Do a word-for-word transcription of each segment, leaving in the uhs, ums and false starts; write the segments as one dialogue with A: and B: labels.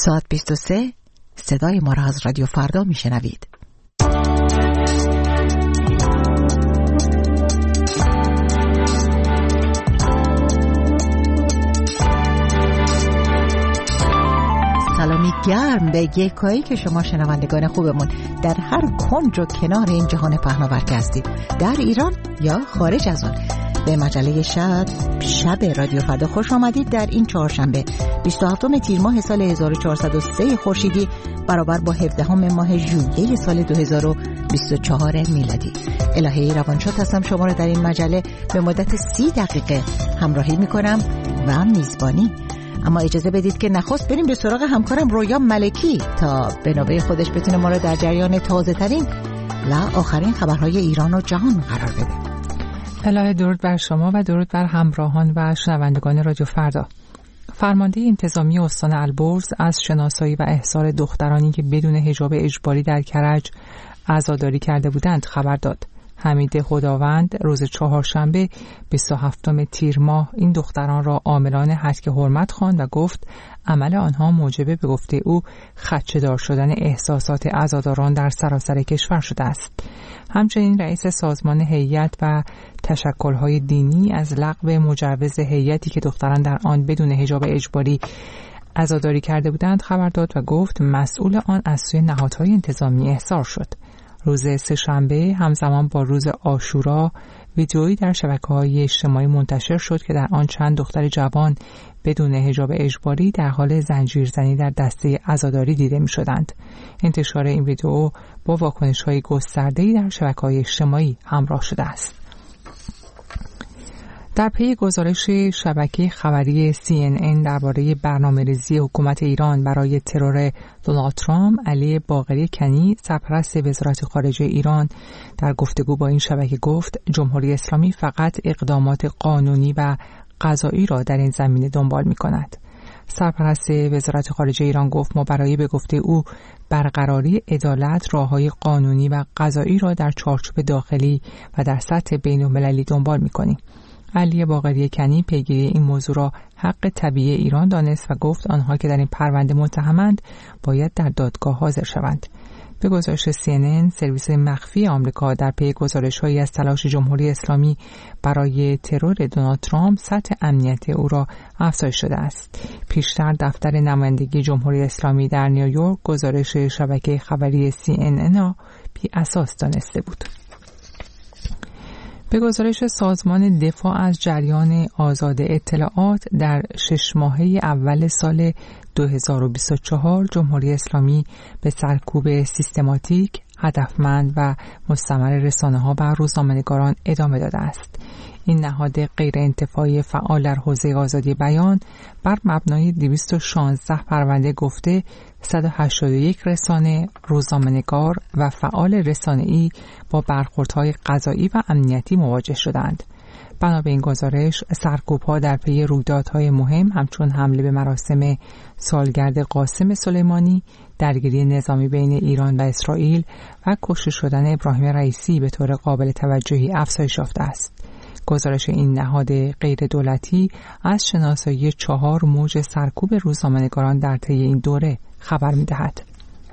A: ساعت بیست و سه صدای ما را از رادیو فردا میشنوید. سلامی گرم به یکایی که شما شنوندگان خوبمون در هر کنج و کنار این جهان پهناور که هستید، در ایران یا خارج از آن، به مجله شب شب رادیو فردا خوش آمدید. در این چهارشنبه بیست و هفتم تیر ماه سال هزار و چهارصد و سه خورشیدی برابر با هفدهم ماه ژوئیه سال دو هزار و بیست و چهار میلادی. الهه روانشاد هستم، شما را در این مجله به مدت سی دقیقه همراهی میکنم و میزبانی. اما اجازه بدید که نخست بریم به سراغ همکارم رویا ملکی تا به نوبه خودش بتونه ما را در جریان تازه ترین و آخرین خبرهای ایران و جهان قرار بده.
B: الهه درود بر شما و درود بر همراهان و شنوندگان رادیو فردا. فرمانده انتظامی استان البرز از شناسایی و احضار دخترانی که بدون حجاب اجباری در کرج عزاداری کرده بودند خبر داد. حمید خداوند روز چهارشنبه بیست و هفتم تیر ماه این دختران را عاملان هتک حرمت خواند و گفت عمل آنها موجب به گفته او خدشه‌دار شدن احساسات عزاداران در سراسر کشور شده است. همچنین رئیس سازمان هیئت و تشکل‌های دینی از لغو مجوز هیئتی که دختران در آن بدون حجاب اجباری عزاداری کرده بودند خبر داد و گفت مسئول آن از سوی نهادهای انتظامی احضار شد. روز سه‌شنبه همزمان با روز عاشورا ویدئویی در شبکه‌های اجتماعی منتشر شد که در آن چند دختر جوان بدون حجاب اجباری در حال زنجیرزنی در دسته عزاداری دیده می‌شدند. انتشار این ویدئو با واکنش‌های گسترده‌ای در شبکه‌های اجتماعی همراه شده است. در پی گزارش شبکه خبری سی ان ان درباره برنامه‌ریزی حکومت ایران برای ترور دونالد ترامپ، علی باقری کنی، سرپرست وزارت خارجه ایران، در گفتگو با این شبکه گفت جمهوری اسلامی فقط اقدامات قانونی و قضایی را در این زمینه دنبال می‌کند. سرپرست وزارت خارجه ایران گفت ما برای به گفته او برقراری عدالت راه‌های قانونی و قضایی را در چارچوب داخلی و در سطح بین‌المللی دنبال می‌کنیم. علی باقری کنی پیگیری این موضوع را حق طبیعی ایران دانست و گفت آنها که در این پرونده متهمند باید در دادگاه حاضر شوند. به گزارش سی ان ان، سرویس مخفی آمریکا در پی گزارش‌هایی از تلاش جمهوری اسلامی برای ترور دونالد ترامپ سطح امنیت او را افزایش داده است. پیشتر دفتر نمایندگی جمهوری اسلامی در نیویورک گزارش شبکه خبری سی ان ان را بی اساس دانسته بود. به گزارش سازمان دفاع از جریان آزاد اطلاعات در شش ماهه اول سال دو هزار و بیست و چهار جمهوری اسلامی به سرکوب سیستماتیک، هدفمند و مستمر رسانه‌ها و روزنامه‌نگاران ادامه داده است. این نهاد غیر انتفاعی فعال در حوزه آزادی بیان بر مبنای دویست و شانزده پرونده گفته صد و هشتاد و یک رسانه، روزنامه‌نگار و فعال رسانه‌ای با برخوردهای قضایی و امنیتی مواجه شدند. بنا به این گزارش، سرکوب‌ها در پی رویدادهای مهم همچون حمله به مراسم سالگرد قاسم سلیمانی، درگیری نظامی بین ایران و اسرائیل و کشته شدن ابراهیم رئیسی به طور قابل توجهی افزایش یافته است. گزارش این نهاد غیر دولتی از شناسایی چهار موج سرکوب روزنامه‌نگاران در طی این دوره خبر می‌دهد.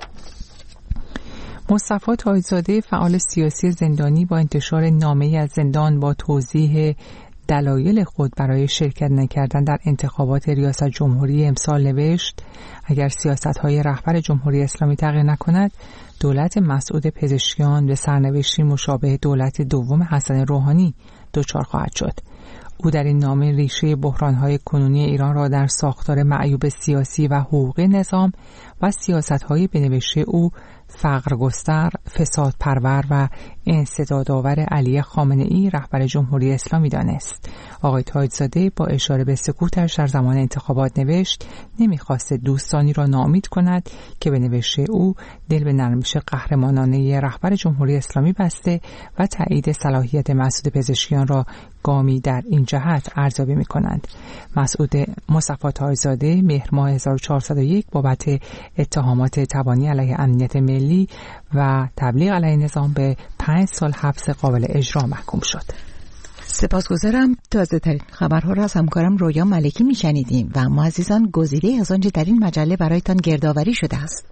B: مصطفی تاج‌زاده فعال سیاسی زندانی با انتشار نامه‌ای از زندان با توضیح دلایل خود برای شرکت نکردن در انتخابات ریاست جمهوری امسال نوشت اگر سیاست‌های رهبر جمهوری اسلامی تغییر نکند دولت مسعود پزشکیان به سرنوشتی مشابه دولت دوم حسن روحانی دچار خواهد شد. او در این نامه ریشه بحران‌های کنونی ایران را در ساختار معیوب سیاسی و حقوقی نظام و سیاست‌های بنوشته او فقرگستر، فساد پرور و انسدادآور علی خامنه‌ای رهبر جمهوری اسلامی دانست. آقای تاج‌زاده با اشاره به سکوتش در زمان انتخابات نوشت نمی‌خواست دوستانی را ناامید کند که به نوشته او دل به نرمش قهرمانانه رهبر جمهوری اسلامی بسته و تایید صلاحیت مسعود پزشکیان را گامی در این جهت ارزیابی می‌کنند. مسعود مصطفی تاج‌زاده مهر ماه هزار و چهارصد و یک بابت اتهامات تبانی علیه امنیت ملی و تبلیغ علیه نظام به پنج سال حبس قابل اجرا محکوم شد.
A: سپاسگزارم. تازه ترین خبرها را از همکارم رویا ملکی میشنیدیم و ما عزیزان گزیده از آنچه در این مجله برایتان گردآوری شده است.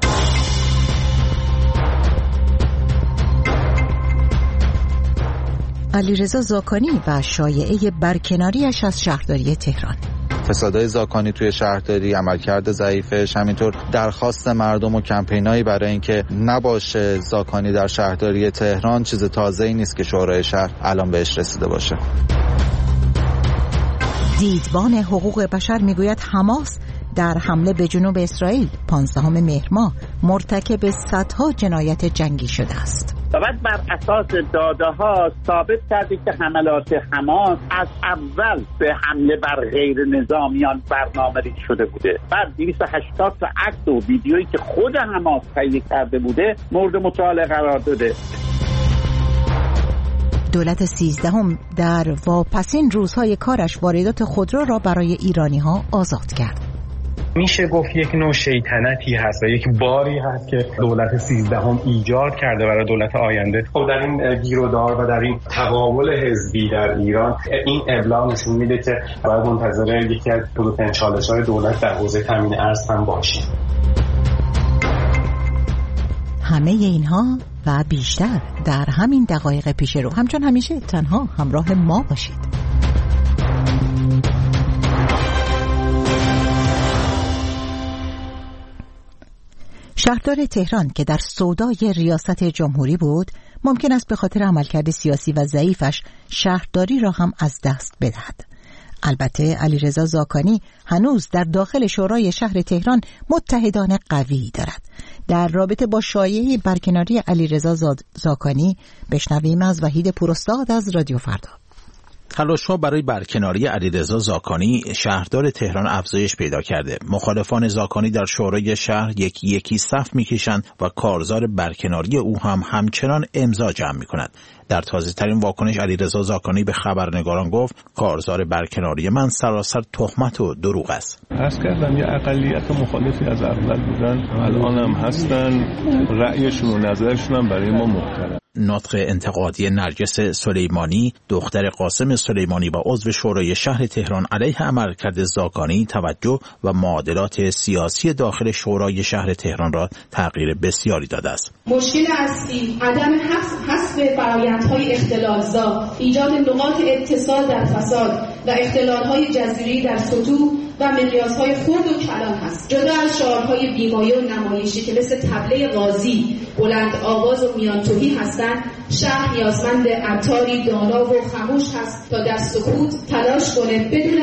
A: علیرضا زاکانی و شایعه برکناریش از شهرداری تهران.
C: فسادهای زاکانی توی شهرداری، عملکرد ضعیفش، همینطور درخواست مردم و کمپینایی برای اینکه نباشه زاکانی در شهرداری تهران چیز تازه‌ای نیست که شورای شهر الان بهش رسیده باشه.
A: دیدبان حقوق بشر میگوید حماس در حمله به جنوب اسرائیل پانزدهم مهر ماه مرتکب صدها جنایت جنگی شده است.
D: و بعد بر اساس داده‌ها ثابت کرده که حملات حماس از اول به حمله بر غیر نظامیان برنامه‌ریزی شده بوده. بعد دویست و هشتاد تا عکس و ویدیویی که خود حماس تهیه کرده بوده مورد مطالعه قرار داده.
A: دولت سیزدهم در واپسین روزهای کارش واردات خودرو را برای ایرانی‌ها آزاد کرد.
E: میشه گفت یک نوع شیطنتی هست و یک باری هست که دولت سیزدهم ایجاد کرده برای دولت آینده. خب در این گیرودار و در این تقابل حزبی در ایران این ابلاغ نشون میده که باید منتظر یکی از بزرگترین چالش‌های دولت در حوزه تامین ارز هم باشیم.
A: همه اینها و بیشتر در همین دقایق پیش رو. همچون همیشه تنها همراه ما باشید. شهردار تهران که در سودای ریاست جمهوری بود ممکن است به خاطر عملکرد سیاسی و ضعیفش شهرداری را هم از دست بدهد. البته علیرضا زاکانی هنوز در داخل شورای شهر تهران متحدان قوی دارد. در رابطه با شایعه برکناری علیرضا زاکانی بشنویم از وحید پوراستاد از رادیو فردا.
F: تلاش‌ها برای برکناری علیرضا زاکانی شهردار تهران افزایش پیدا کرده. مخالفان زاکانی در شورای شهر یکی یکی صف می‌کشند و کارزار برکناری او هم همچنان امضا جمع می‌کند. در تازه‌ترین واکنش علیرضا زاکانی به خبرنگاران گفت کارزار برکناری من سراسر تهمت و دروغ است.
G: عرض کردم یه اقلیت مخالفی از اول بودن، الان هم هستن، رأیشون و نظرشون هم برای ما محترم.
F: نطق انتقادی نرگس سلیمانی دختر قاسم سلیمانی و عضو شورای شهر تهران علیه عملکرد زاکانی توجه و معادلات سیاسی داخل شورای شهر تهران را تغییر بسیاری داده است.
H: مشکل اصلی عدم حذف فرآیندهای اختلالزا، ایجاد نقاط اتصال در فساد و اختلالهای جزیره‌ای در سطوح و مقیاسهای خرد و کلان هست. جدا از شعارهای بیمایه و نمایشی که مثل طبله غازی بلند آواز و میان تهی هستند، شهر نیازمند عطاری دانا و خموش هست تا در سکوت تلاش کنه بدون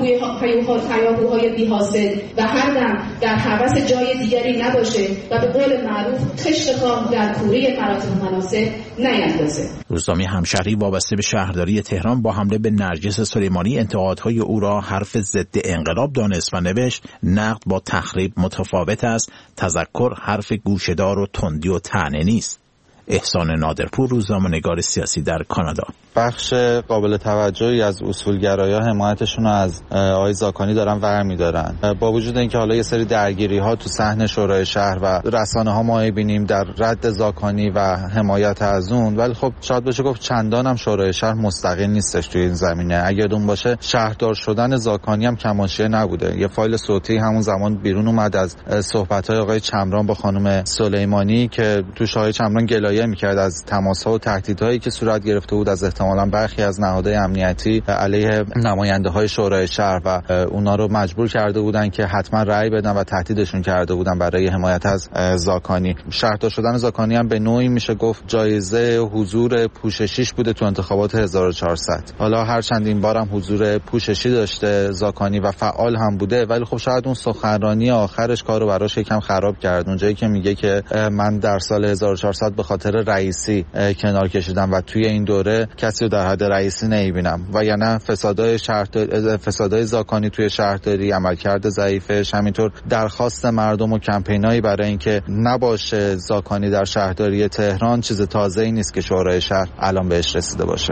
H: هیاهوهای بی‌حاصل و هر دم در هوس جای دیگری نباشه و به قول معروف خشت خام در کوره مراتب مناسب نیندازه.
F: روزنامه همشهری وابسته به شهرداری تهران با حمله به نرگس سلیمانی انتقادهای او را حرف ضد انقلاب دانست و نوشت نقد با تخریب متفاوت است، تذکر حرف گوشه‌دار و تندی و طعنه نیست. احسان نادرپور، روزنامه‌نگار سیاسی در کانادا.
C: بخش قابل توجهی از اصولگرایان حمایتشون رو از آقای زاکانی دارن برمی‌دارن. با وجود اینکه حالا یه سری درگیری‌ها تو صحن شورای شهر و رسانه‌ها ما می‌بینیم در رد زاکانی و حمایت از اون، ولی خب شاید بشه گفت چندان هم شورای شهر مستقل نیستش توی این زمینه. اگه اون باشه شهردار شدن زاکانی هم کماشیه نبوده. یه فایل صوتی همون زمان بیرون اومد از صحبت‌های آقای چمران با خانم سلیمانی که توش آقای چمران گلایه می‌کرد از تماس‌ها و تهدیدهایی که صورت گرفته بود از احتمالاً برخی از نهادهای امنیتی علیه نماینده‌های شورای شهر و اونا رو مجبور کرده بودن که حتما رأی بدن و تهدیدشون کرده بودن برای حمایت از زاکانی. شهردار شدن زاکانی هم به نوعی میشه گفت جایزه حضور پوششیش بوده تو انتخابات هزار و چهارصد. حالا هر چند این بارم حضور پوششی داشته زاکانی و فعال هم بوده، ولی خب شاید اون سخنرانی آخرش کارو براش یکم خراب کرد. اونجایی که میگه که من در سال هزار و چهارصد به خاطر رئیسی کنار کشیدم و توی این دوره کسی رو در حد رئیسی نمیبینم و یا نه فسادهای شهر فسادهای زاکانی توی شهرداری، عملکرد ضعیفش، همینطور درخواست مردم و کمپینایی برای اینکه نباشه زاکانی در شهرداری تهران چیز تازه‌ای نیست که شورای شهر الان بهش رسیده باشه.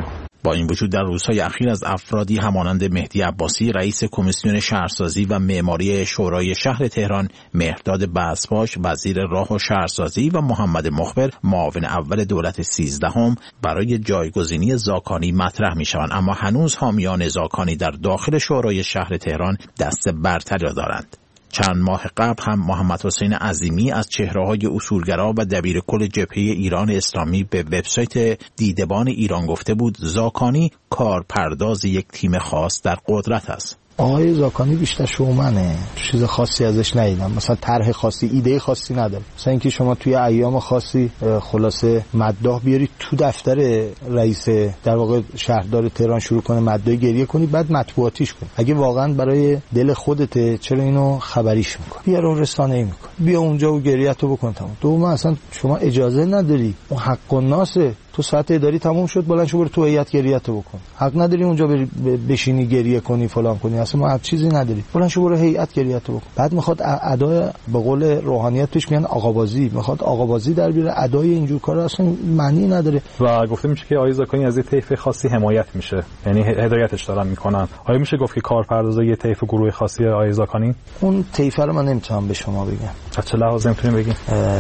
F: با این وجود در روزهای اخیر از افرادی همانند مهدی عباسی رئیس کمیسیون شهرسازی و معماری شورای شهر تهران، مهرداد بزپاش وزیر راه و شهرسازی و محمد مخبر معاون اول دولت سیزدهم برای جایگزینی زاکانی مطرح می‌شوند، اما هنوز حامیان زاکانی در داخل شورای شهر تهران دست برتری را دارند. چند ماه قبل هم محمد حسین عظیمی از چهره‌های اصولگرا و دبیرکل جبهه ایران اسلامی به وبسایت دیدبان ایران گفته بود زاکانی کارپرداز یک تیم خاص در قدرت است.
I: آقای زاکانی بیشتر شومنه، چیز خاصی ازش ندیدم، مثلا طرح خاصی، ایده خاصی نداره. مثلا اینکه شما توی ایام خاصی خلاصه مداح بیارید تو دفتر رئیس در واقع شهردار تهران شروع کنه مداح گریه کنی، بعد مطبوعاتیش کنی. اگه واقعا برای دل خودته چرا اینو خبریش میکنی؟ بیا رو رسانه‌ای میکنی، بیا اونجا و گریه‌تو بکن تمام. دوم اصلا شما اجازه نداری، اون حق الناسه. تو ساعت اداری تموم شد بلند شو برو تو هیئت گریه‌تو بکن. حق نداری اونجا بشینی گریه کنی فلان کنی، اصلا ما هر چیزی نداری. بلند شو برو هیئت گریه‌تو بکن. بعد میخواد ادای به قول روحانیت توش میگن آقابازی، میخواد آقابازی در بیاره. ادای اینجور کارا اصلا معنی نداره.
J: و گفته میشه که آقای زاکانی از یه طیف خاصی حمایت میشه، یعنی هدایتش دارن میکنن. آیا میشه گفت که کارپردازای یه طیف گروه خاصی آقای زاکانی؟
I: اون طیف رو من نمیتونم به شما بگم.
J: از چه لحاظی میتونیم بگیم؟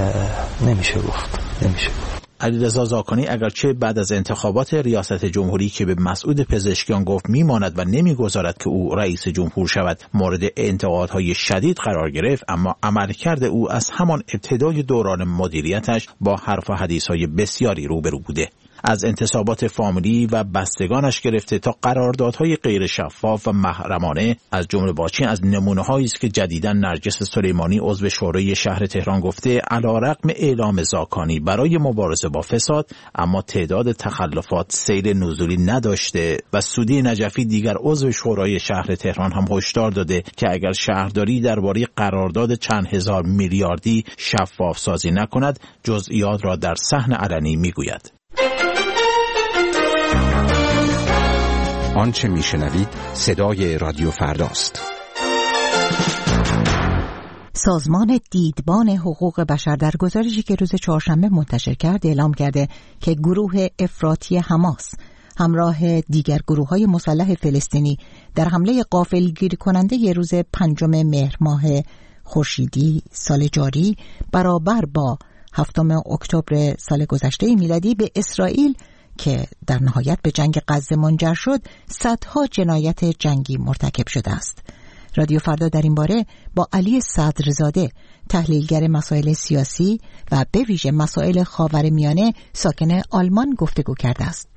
I: نمیشه گفت. نمیشه گفت.
F: علیرضا زاکانی اگرچه بعد از انتخابات ریاست جمهوری که به مسعود پزشکیان گفت میماند و نمیگذارد که او رئیس جمهور شود مورد انتقادهای شدید قرار گرفت، اما عملکرد او از همان ابتدای دوران مدیریتش با حرف و حدیثهای بسیاری روبرو بوده. از انتصابات فامیلی و بستگانش گرفته تا قراردادهای غیر شفاف و محرمانه، از جمله باچین از نمونه‌هایی است که جدیداً نرگس سلیمانی عضو شورای شهر تهران گفته علیرغم اعلام زاکانی برای مبارزه با فساد، اما تعداد تخلفات سیل نزولی نداشته و سودی نجفی دیگر عضو شورای شهر تهران هم هشدار داده که اگر شهرداری درباره قرارداد چند هزار میلیاردی شفاف سازی نکند جزئیات را در صحن علنی میگوید.
K: آنچه میشنوید صدای رادیو فرداست.
A: سازمان دیدبان حقوق بشر در گزارشی که روز چهارشنبه منتشر کرد اعلام کرده که گروه افراطی حماس همراه دیگر گروه‌های مسلح فلسطینی در حمله غافلگیر کننده ی روز پنجم مهر ماه خورشیدی سال جاری برابر با هفتم اکتبر سال گذشته میلادی به اسرائیل که در نهایت به جنگ غزه منجر شد صدها جنایت جنگی مرتکب شده است. رادیو فردا در این باره با علی صدرزاده تحلیلگر مسائل سیاسی و به ویژه مسائل خاورمیانه ساکن آلمان گفتگو کرده است.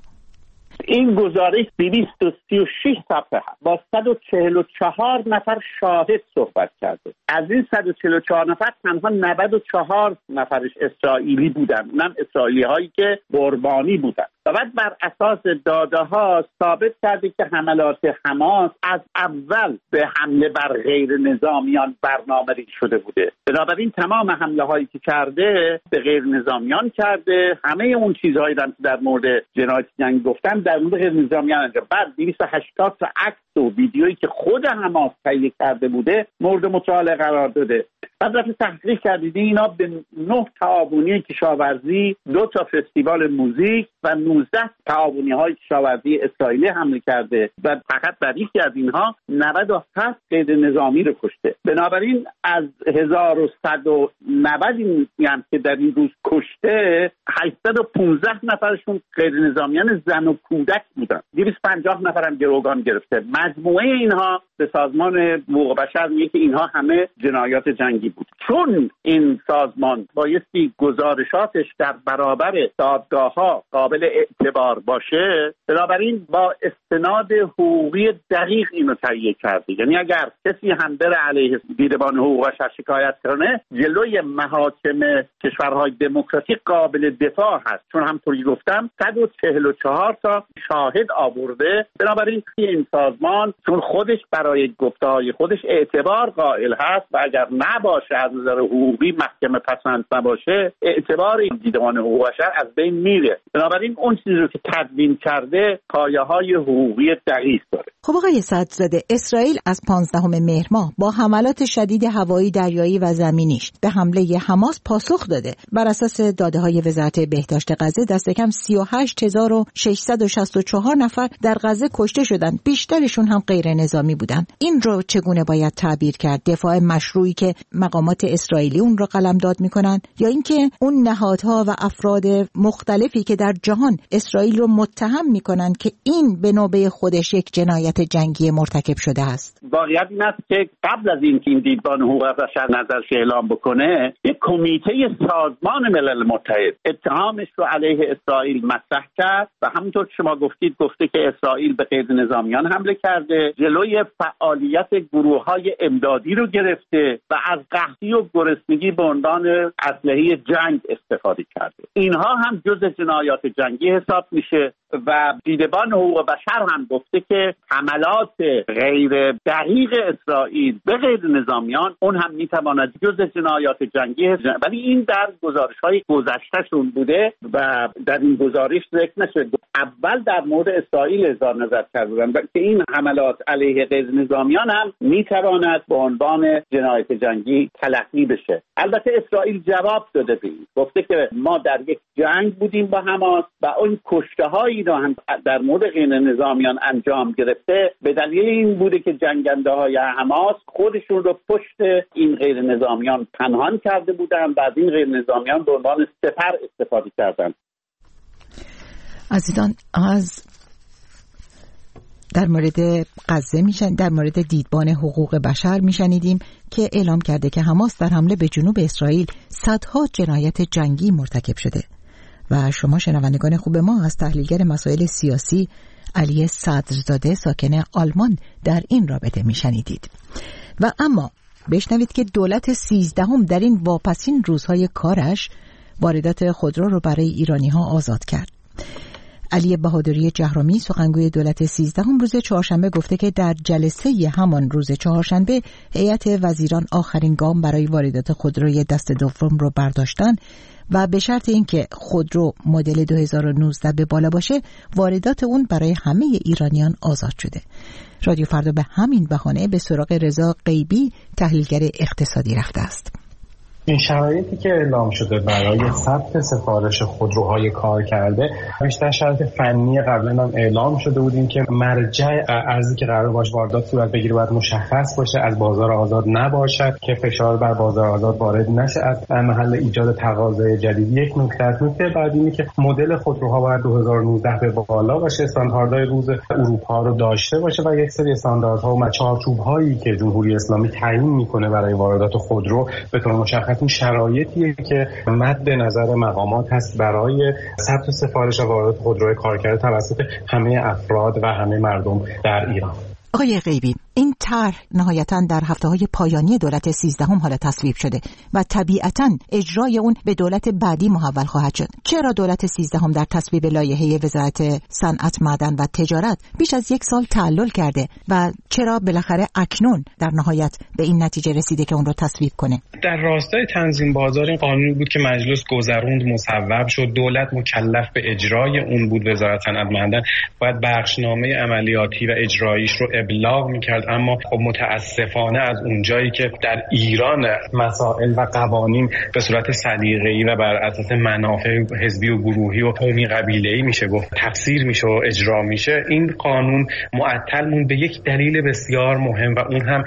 D: این گزارش دویست و سی و شش صفحه با صد و چهل و چهار نفر شاهد صحبت کرده. از این صد و چهل و چهار نفر تنها نود و چهار نفرش اسرائیلی بودن، اونم اسرائیلی هایی که قربانی بودن. و بعد بر اساس داده ها ثابت کرده که حملات حماس از اول به حمله بر غیر نظامیان برنامه‌ریزی شده بوده. بنابراین تمام حمله هایی که کرده به غیر نظامیان کرده. همه اون چیزهایی که در مورد جنایت جنگی گفتن در مورد غیر نظامیان انجام. بعد دویست و هشتاد تا عکس و ویدیویی که خود حماس تهیه کرده بوده مورد مطالعه قرار داده. بعد رفت تحقیق کردید اینا به نه تعاونی کشاورزی، دو تا فستیوال موزیک و نوزده تعاونی های کشاورزی اسرائیلی حمله کرده و فقط در یکی از اینها نود و هفت قید نظامی رو کشته. بنابراین از هزار و صد و نود یعنی که در این روز کشته هشتصد و پانزده نفرشون غیر نظامیان زن و کودک بودن. دویست و پنجاه نفرم گروگان گرفته. مجموعه اینها به سازمان حقوق بشر میگه که اینها همه جنایات جنگی بود. چون این سازمان بایستی گزارشاتش در برابر دادگاه‌ها قابل اعتبار باشه، بنابراین با استناد حقوقی دقیق اینو تهیه کرده. یعنی اگر کسی هم بره علیه دیدبان حقوق بشر شکایت کنه، جلوی محاکم کشورهای دموکراتیک قابل دفاع هست، چون همونطوری گفتم صد و چهل و چهار تا شاهد آورده. بنابراین این سازمان چون خودش برای گفته‌های خودش اعتبار قائل هست و اگر نباشه از نظر حقوقی محکمه پسند نباشه، اعتبار این دیدبان حقوق بشر از بین میره. بنابراین اون چیزی رو که تدوین کرده پایه‌های حقوقی دقیق داره.
A: خب آقای صدرزاده، اسرائیل از پانزدهم مهر ماه با حملات شدید هوایی، دریایی و زمینیش به حمله حماس پاسخ داده. بر اساس داده‌های وزارت بهداشت غزه دست کم سی و هشت هزار و ششصد و شصت و چهار نفر در غزه کشته شدند، بیشترشون هم غیر نظامی بودند. این رو چگونه باید تعبیر کرد؟ دفاع مشروعی که مقامات اسرائیلی اون رو قلمداد میکنن، یا اینکه اون نهادها و افراد مختلفی که در جهان اسرائیل رو متهم میکنن که این به نوبه خودش یک جنایت جنگی مرتکب شده است؟
D: واقعیت این است که قبل از اینکه این دیدبان حقوق بشر نظرش اعلام بکنه، یک کمیته سازمان ملل متحد اتهامش رو علیه اسرائیل مطرح کرد و همونطور که شما گفتید گفته که اسرائیل به غیر نظامیان حمله کرده، جلوی فعالیت گروه‌های امدادی رو گرفته و از قحطی و گرسنگی به عنوان اسلحه جنگ استفاده کرده. اینها هم جزء جنایات جنگی حساب میشه و دیدبان حقوق بشر هم گفته که حملات غیر دقیق اسرائیل به غیر نظامیان اون هم میتواند جزء جنایات جنگی حساب، ولی این در گزارش‌های گذشتهشون بوده و در این گزارش ذکر نشده. اول در مورد اسرائیل اظهار نظر کردن که این حملات علیه غیر نظامیان هم میتواند به عنوان جنایت جنگی تلقی بشه. البته اسرائیل جواب داده به این، گفته که ما در یک جنگ بودیم با حماس و اون کشته‌هایی رو هم در مورد غیر نظامیان انجام گرفته به دلیل این بوده که جنگنده‌های حماس خودشون رو پشت این غیر نظامیان پنهان کرده بودن و از این غیر نظامیان به عنوان سپر استفاده کردن.
A: عزیزان، از در مورد غزه میشن در مورد دیدبان حقوق بشر میشنیدیم که اعلام کرده که حماس در حمله به جنوب اسرائیل صدها جنایت جنگی مرتکب شده و شما شنوندگان خوب ما از تحلیلگر مسائل سیاسی علی صدرزاده ساکن آلمان در این رابطه میشنیدید. و اما بشنوید که دولت سیزدهم در این واپسین روزهای کارش واردات خودرو رو برای ایرانی ها آزاد کرد. علی بهادری جهرمی سخنگوی دولت سیزدهم روز چهارشنبه گفته که در جلسه همان روز چهارشنبه هیئت وزیران آخرین گام برای واردات خودروی دست دوم رو برداشتن و به شرط اینکه خودرو مدل دو هزار و نوزده به بالا باشه واردات اون برای همه ایرانیان آزاد شده. رادیو فردا به همین بهانه به سراغ رضا غیبی تحلیلگر اقتصادی رفته است.
E: این شرایطی که اعلام شده برای ثبت سفارش خودروهای کار کرده بیشتر شرایط فنی. قبلا هم اعلام شده بودیم که مرجع ارزی که قرار باشه واردات صورت بگیره باید مشخص باشه، از بازار آزاد نباشد که فشار بر بازار آزاد وارد نشه از محل ایجاد تقاضای جدید. یک نکته است. نکته بعدی اینه که مدل خودروها باید دو هزار و نوزده به بالا باشه، استانداردهای روز اروپا رو داشته باشه و یک سری استانداردها و چارچوب‌هایی که جمهوری اسلامی تعیین میکنه برای واردات خودرو به طور مشخص این شرایطیه که مد نظر مقامات هست برای ثبت سفارش و واردات خودروی کارکرده توسط همه افراد و همه مردم در ایران.
A: آقای غیبی، این طرح نهایتاً در هفته‌های پایانی دولت سیزدهم حالا تصویب شده و طبیعتاً اجرای اون به دولت بعدی محول خواهد شد. چرا دولت سیزدهم در تصویب لایحه وزارت صنعت، معدن و تجارت بیش از یک سال تعلل کرده و چرا بالاخره اکنون در نهایت به این نتیجه رسیده که اون رو تصویب کنه؟
E: در راستای تنظیم بازار این قانونی بود که مجلس گذروند، مصوب شد، دولت مکلف به اجرای اون بود. وزارت صنعت، معدن باید بخشنامه عملیاتی و اجراییش رو ابلاغ میکرد، اما خب متاسفانه از اونجایی که در ایران مسائل و قوانین به صورت سلیقه‌ای و بر اساس منافع حزبی و گروهی و قومی قبیله‌ای میشه گفت تفسیر میشه و اجرا میشه، این قانون معطل موند به یک دلیل بسیار مهم و اون هم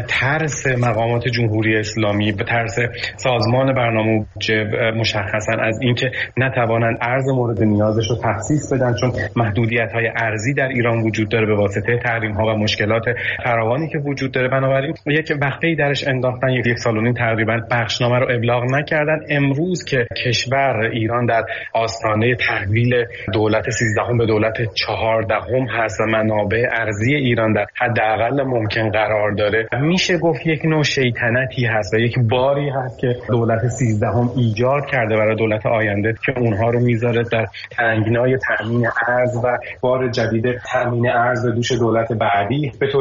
E: ترس مقامات جمهوری اسلامی، به ترس سازمان برنامه بودجه مشخصا از اینکه نتوانند ارز مورد نیازش رو تخصیص بدن، چون محدودیت‌های ارزی در ایران وجود داره به واسطه تحریم‌ها و مشکلات فراوانی که وجود داره. بنابراین یک وقفه‌ای درش انداختن، یک, یک سال و نیم تقریبا بخشنامه رو ابلاغ نکردن. امروز که کشور ایران در آستانه تحویل دولت سیزدهم به دولت چهاردهم هست و منابع ارزی ایران در حداقل ممکن قرار داره، میشه گفت یک نوع شیطنتی هست و یک باری هست که دولت سیزدهم ایجاد کرده برای دولت آینده که اونها رو میذاره در تنگنای تامین ارز و بار جدید تامین ارز به دوش دولت بعدی. به طور کلی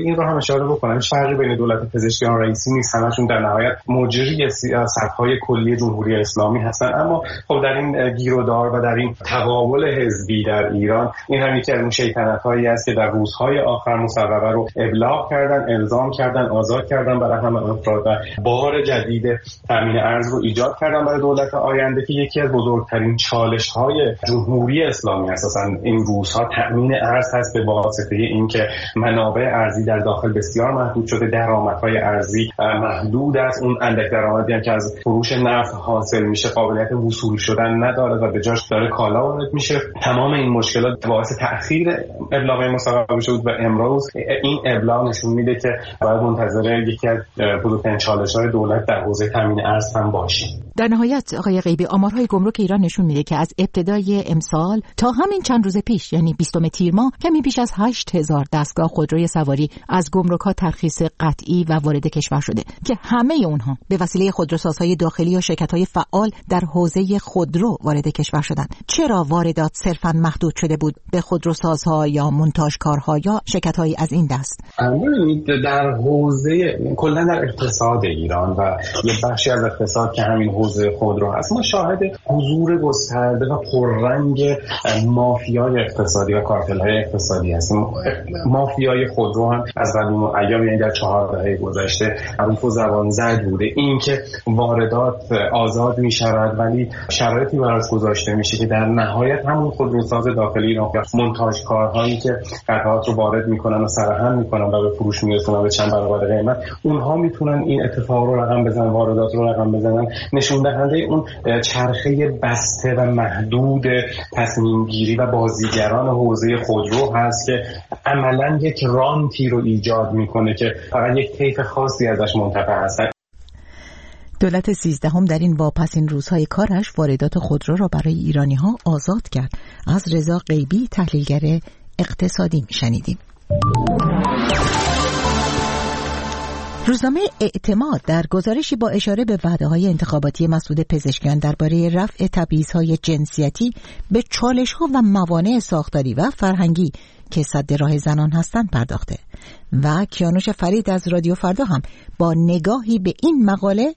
E: این رو هم اشاره بکنم، فرقی بین دولت پزشکیان رئیسی نیست، همشون در نهایت مجری سیاست‌های کلی جمهوری اسلامی هستن. اما خب در این گیرودار و در این تقابل حزبی در ایران، این هم یکی از اون شیطنت‌هایی است که در روزهای آخر مصوبه رو ابلاغ کردن، الزام کردن، آزاد کردن برای همه افراد و بار جدید تامین ارز رو ایجاد کردن برای دولت آینده که یکی از بزرگترین چالش‌های جمهوری اسلامی اساساً این روزها تامین ارز هست، به واسطه اینکه منابع ارزی در داخل بسیار محدود شده، درآمدهای ارزی محدود است، اون اندک درآمدی که از فروش نفت حاصل میشه قابلیت وصول شدن نداره و به جاش داره کالا وارد میشه. تمام این مشکلات باعث تأخیر ابلاغ مصوبه شد و امروز این ابلاغ نشون میده که باید منتظر یکی از بزرگترین چالش‌های دولت در حوزه تامین ارز هم باشیم.
A: در نهایت آقای غیبی، آمارهای گمرک ایران نشون میده که از ابتدای امسال تا همین چند روز پیش، یعنی بیستم تیر ماه، کمی بیش از هشت هزار دستگاه خودروی سواری از گمرک‌ها ترخیص قطعی و وارد کشور شده که همه اونها به وسیله خودروسازهای داخلی و شرکت‌های فعال در حوزه خودرو وارد کشور شدند. چرا واردات صرفاً محدود شده بود به خودروسازها یا مونتاژکارها یا شرکت‌های از این دست؟
E: ببینید در حوزه کلا در اقتصاد ایران و یه بخشی از اقتصاد که همین حوزه خودرو هست، ما شاهد حضور گسترده و پررنگ مافیای اقتصادی و کارتل‌های اقتصادی هستیم. مافیای خودرو هم از قدیم ایام، یعنی در چهار دهه گذشته معروف و زبان زد بوده. این که واردات آزاد می‌شود ولی شرایطی براش گذاشته میشه که در نهایت همون خودروساز داخلی ایران، مونتاژکارهایی که قطعات رو وارد میکنن و سرهم میکنن و به فروش میرسونن به چند برابر قیمت، اونها میتونن این اتفاق رو رقم بزنن، واردات رو رقم بزنن. نشون دهنده اون چرخه بسته و محدود تصمیم گیری و بازیگران حوزه خودرو هست که عملاً یک رانتی رو ایجاد میکنه که فقط یک طیف خاصی ازش منتفع هستن.
A: دولت سیزدهم در این واپسین روزهای کارش واردات خودرو را برای ایرانی‌ها آزاد کرد. از رضا غیبی، تحلیلگر اقتصادی، میشنیدیم. روزنامه اعتماد در گزارشی با اشاره به وعده‌های انتخاباتی مسعود پزشکیان درباره رفع تبعیض‌های جنسیتی به چالش‌ها و موانع ساختاری و فرهنگی که سد راه زنان هستند پرداخته و کیانوش فرید از رادیو فردا هم با نگاهی به این مقاله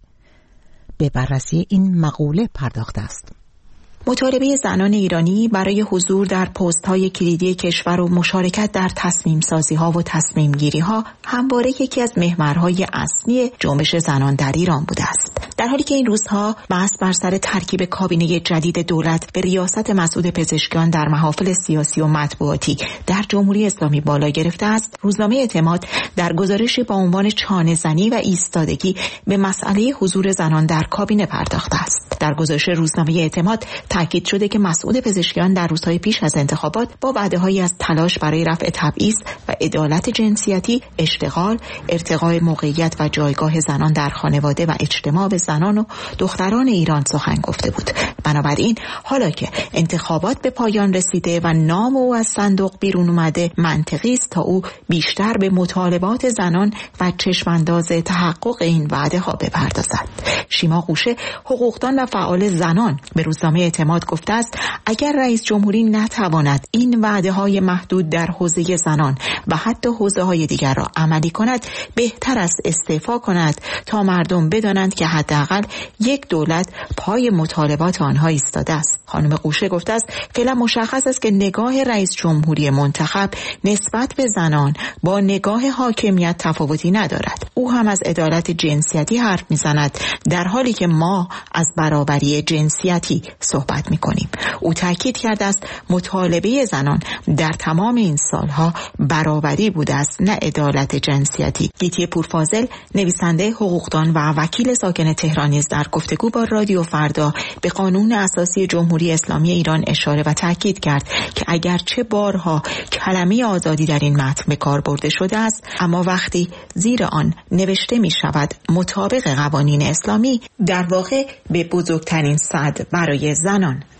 A: به بررسی این مقوله پرداخته است.
L: مطالبه زنان ایرانی برای حضور در پست‌های کلیدی کشور و مشارکت در تصمیم سازی‌ها و تصمیم گیری‌ها همواره یکی از محورهای اصلی جنبش زنان در ایران بوده است. در حالی که این روزها بحث بر سر ترکیب کابینه جدید دولت به ریاست مسعود پزشکیان در محافل سیاسی و مطبوعاتی در جمهوری اسلامی بالا گرفته است، روزنامه اعتماد در گزارشی با عنوان چانه زنی و ایستادگی به مسئله حضور زنان در کابینه پرداخته است. در گزارش روزنامه اعتماد تاکید شده که مسعود پزشکیان در روزهای پیش از انتخابات با وعده‌هایی از تلاش برای رفع تبعیض و عدالت جنسیتی، اشتغال، ارتقاء موقعیت و جایگاه زنان در خانواده و اجتماع به زنان و دختران ایران سخن گفته بود. بنابراین حالا که انتخابات به پایان رسیده و نام او از صندوق بیرون اومده، منطقی است تا او بیشتر به مطالبات زنان و چشمانداز تحقق این وعده‌ها بپردازد. شیما قوشه، حقوقدان و فعال زنان، به روزنامه اعتماد گفته است اگر رئیس جمهوری نتواند این وعده‌های محدود در حوزه زنان و حتی حوزه‌های دیگر را عملی کند، بهتر است استعفا کند تا مردم بدانند که حداقل یک دولت پای مطالبات آنها ایستاده است. خانم قوشه گفته است فعلا مشخص است که نگاه رئیس جمهوری منتخب نسبت به زنان با نگاه حاکمیت تفاوتی ندارد. او هم از عدالت جنسیتی حرف می‌زند در حالی که ما از برابری جنسیتی صحبت می‌کنیم. او تاکید کرده است مطالبه زنان در تمام این سالها برابری بوده است، نه عدالت جنسیتی. گیتی پورفاضل، نویسنده، حقوقدان و وکیل ساکن تهران، نیز در گفتگو با رادیو فردا به قانون اساسی جمهوری اسلامی ایران اشاره و تاکید کرد که اگرچه بارها کلمه آزادی در این متن به کار برده شده است، اما وقتی زیر آن نوشته می شود مطابق قوانین اسلامی، در واقع به بزرگترین سد برای زنان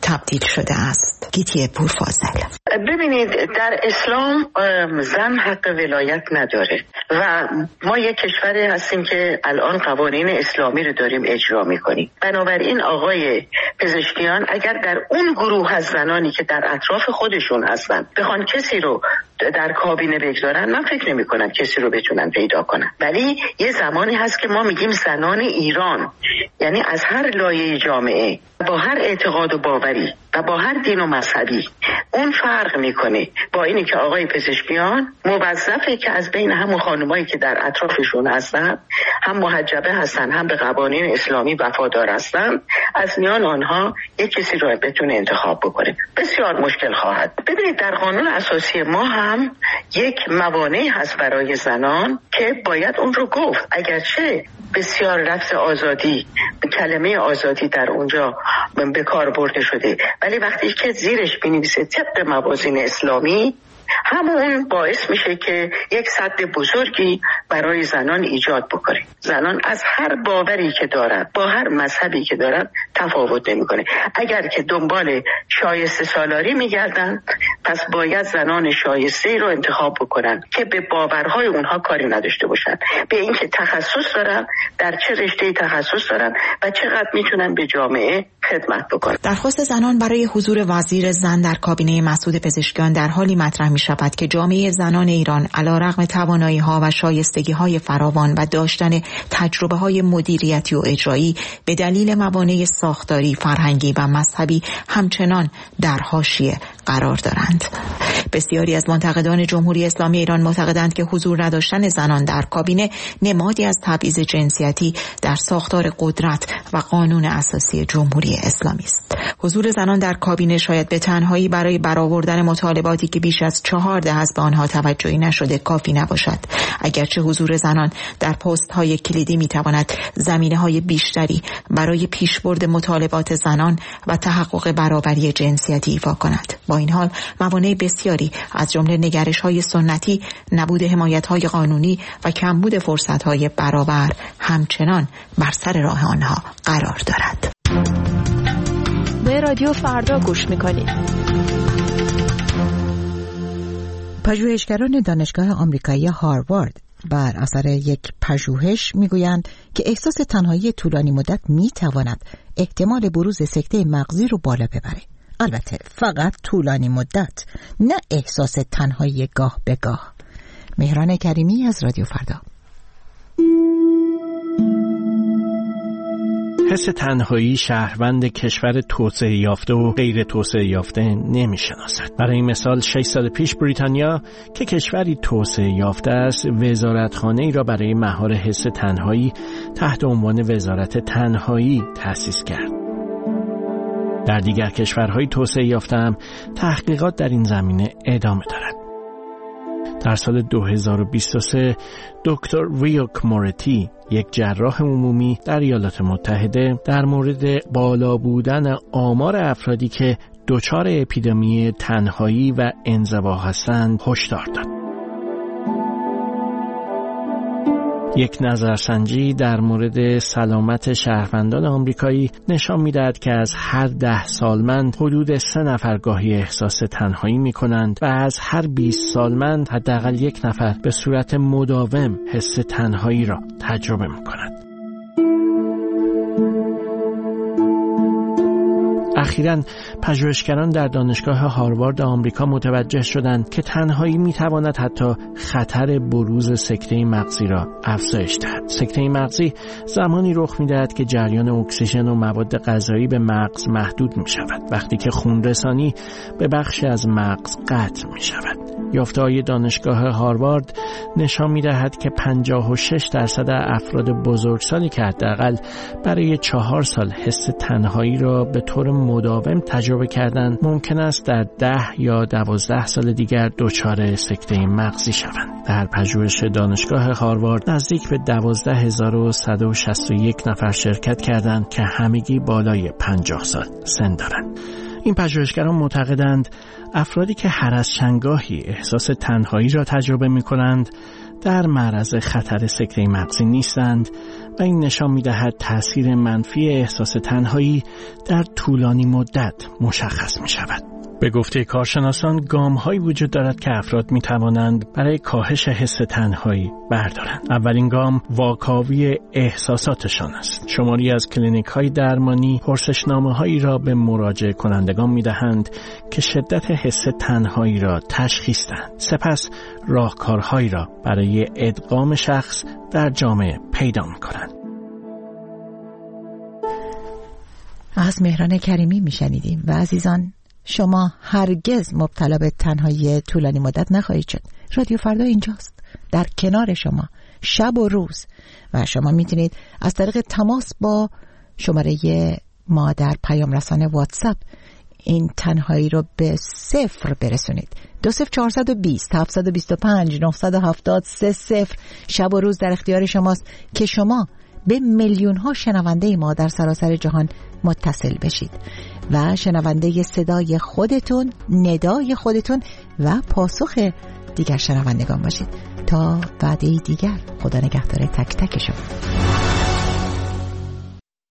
L: تبدیل شده است. گیتی پورفاضل:
M: ببینید، در اسلام زن حق ولایت نداره و ما یک کشوری هستیم که الان قوانین اسلامی رو داریم اجرا میکنیم. بنابراین آقای پزشکیان اگر در اون گروه از زنانی که در اطراف خودشون هستن بخوان کسی رو در کابینه بگذارن، من فکر نمی کنم کسی رو بتونن پیدا کنن. ولی یه زمانی هست که ما میگیم زنان ایران، یعنی از هر لایه جامعه، با هر اعتقاد و باوری و با هر دین و مذهبی. اون فرق میکنه با اینی که آقای پزشکیان موظفه که از بین همون خانمایی که در اطرافشون هستن، هم محجبه هستن هم به قوانین اسلامی وفادار هستن، از میان آنها یک کسی رو بتونه انتخاب بکنه. بسیار مشکل خواهد. ببینید، در قانون اساسی ما هم یک موانعی هست برای زنان که باید اون رو گفت. اگرچه بسیار لفظ آزادی، کلمه آزادی در اونجا به کار برده شده، ولی وقتی که زیرش بنویسه طبق موازین اسلامی، همون باعث میشه که یک سد بزرگی برای زنان ایجاد بکنه. زنان از هر باوری که دارن، با هر مذهبی که دارن، تفاوت نمیکنه. اگر که دنبال شایسته سالاری میگردن، پس باید زنان شایسته رو انتخاب بکنن که به باورهای اونها کاری نداشته باشن، به اینکه تخصص دارن، در چه رشته تخصص دارن و چقدر میتونن به جامعه خدمت بکنن.
L: درخواست زنان برای حضور وزیر زن در کابینه مسعود پزشکیان در حالی مطرح می شود که جامعه زنان ایران علیرغم توانایی ها و شایستگی های فراوان و داشتن تجربه های مدیریتی و اجرایی، به دلیل موانع ساختاری، فرهنگی و مذهبی همچنان در حاشیه قرار دارند. بسیاری از منتقدان جمهوری اسلامی ایران معتقدند که حضور نداشتن زنان در کابینه نمادی از تبعیض جنسیتی در ساختار قدرت و قانون اساسی جمهوری اسلامی است. حضور زنان در کابینه شاید به تنهایی برای برآوردن مطالباتی که بیش از چهار دهه است به آنها توجهی نشده کافی نباشد. اگرچه حضور زنان در پست‌های کلیدی می‌تواند زمینه‌های بیشتری برای پیشبرد مطالبات زنان و تحقق برابری جنسیتی ایفا کند. با این حال موانع بسیاری از جمله نگرش‌های سنتی، نبود حمایت‌های قانونی و کمبود فرصت‌های برابر همچنان بر سر راه آنها قرار دارد.
N: به رادیو فردا گوش می‌کنید.
A: پژوهشگران دانشگاه آمریکایی هاروارد بر اثر یک پژوهش میگویند که احساس تنهایی طولانی مدت میتواند احتمال بروز سکته مغزی رو بالا ببره. البته فقط طولانی مدت، نه احساس تنهایی گاه به گاه. مهران کریمی از رادیو فردا.
O: حس تنهایی شهروند کشور توسعه یافته و غیر توسعه یافته نمی‌شناسد. برای مثال شش سال پیش بریتانیا که کشوری توسعه یافته است، وزارتخانه‌ای را برای مهار حس تنهایی تحت عنوان وزارت تنهایی تأسیس کرد. در دیگر کشورهای توسعه یافته هم تحقیقات در این زمینه ادامه دارد. در سال دو هزار و بیست و سه دکتر ریوک مورتی، یک جراح عمومی در ایالات متحده، در مورد بالا بودن آمار افرادی که دچار اپیدمی تنهایی و انزوا هستند هشدار داد. یک نظرسنجی در مورد سلامت شهروندان آمریکایی نشان می‌دهد که از هر ده سالمند حدود سه نفر گاهی احساس تنهایی می‌کنند و از هر بیست سالمند حداقل یک نفر به صورت مداوم حس تنهایی را تجربه می‌کند. اخیراً پژوهشگران در دانشگاه هاروارد آمریکا متوجه شدند که تنهایی میتواند حتی خطر بروز سکته مغزی را افزایش دهد. سکته مغزی زمانی رخ میدهد که جریان اکسیژن و مواد غذایی به مغز محدود می شود، وقتی که خونرسانی به بخشی از مغز قطع می شود. یافته‌های دانشگاه هاروارد نشان می‌دهد که پنجاه و شش درصد افراد بزرگسالی که حداقل برای چهار سال حس تنهایی را به طور مداوم تجربه کردند، ممکن است در ده یا دوازده سال دیگر دچار سکته مغزی شوند. در پژوهش دانشگاه هاروارد نزدیک به دوازده هزار و صد و شصت و یک نفر شرکت کردند که همگی بالای پنجاه سال سن دارند. این پژوهشگران معتقدند افرادی که هر از چندگاهی احساس تنهایی را تجربه می کنند در معرض خطر سکته مغزی نیستند و این نشان می‌دهد تأثیر منفی احساس تنهایی در طولانی مدت مشخص می‌شود. به گفته کارشناسان گام‌هایی وجود دارد که افراد می‌توانند برای کاهش حس تنهایی بردارند. اولین گام واکاوی احساساتشان است. شماری از کلینیک‌های درمانی پرسشنامه‌هایی را به مراجع کنندگان می‌دهند که شدت حس تنهایی را تشخیص دهند. سپس راهکارهایی را برای ادغام شخص در جامعه پیدا می‌کنند.
A: از مهران کریمی می‌شنیدیم و عزیزان شما هرگز مبتلا به تنهایی طولانی مدت نخواهید شد. رادیو فردا اینجاست، در کنار شما شب و روز، و شما میتونید از طریق تماس با شماره ما در پیام رسانه واتساپ این تنهایی رو به صفر برسونید. دو صفر چهارصد و بیست هفتصد و بیست و پنج نهصد و هفتاد سه صفر. شب و روز در اختیار شماست که شما به میلیون ها شنونده ما در سراسر جهان متصل بشید و شنونده صدای خودتون، ندای خودتون و پاسخ دیگر شنوندگان باشید. تا وعده دیگر، خدا نگهدار تک تک شما.